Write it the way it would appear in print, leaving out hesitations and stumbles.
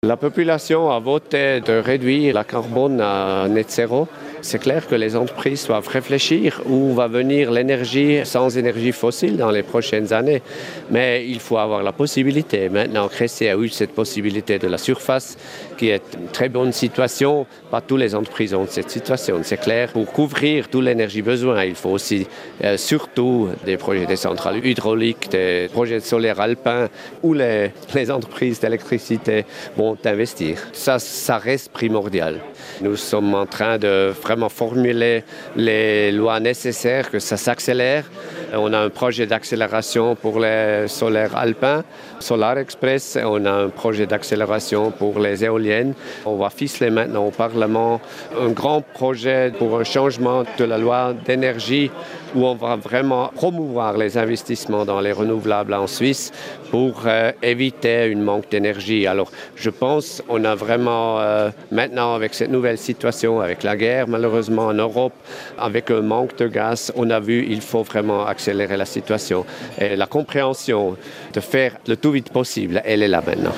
La population a voté de réduire la carbone à net zéro. C'est clair que les entreprises doivent réfléchir où va venir l'énergie sans énergie fossile dans les prochaines années. Mais il faut avoir la possibilité. Maintenant, Cressey a eu cette possibilité de la surface qui est une très bonne situation. Pas toutes les entreprises ont cette situation, c'est clair. Pour couvrir toute l'énergie besoin, il faut aussi surtout des projets de centrales hydrauliques, des projets de solaire alpin où les entreprises d'électricité vont investir. Ça reste primordial. Nous sommes en train de vraiment formuler les lois nécessaires, que ça s'accélère. On a un projet d'accélération pour les solaires alpins, Solar Express. On a un projet d'accélération pour les éoliennes. On va ficeler maintenant au Parlement un grand projet pour un changement de la loi d'énergie où on va vraiment promouvoir les investissements dans les renouvelables en Suisse pour éviter une manque d'énergie. Alors, je pense qu'on a vraiment maintenant, avec cette nouvelle situation, avec la guerre malheureusement en Europe, avec un manque de gaz, on a vu qu'il faut vraiment accélérer la situation. Et la compréhension de faire le tout vite possible, elle est là maintenant.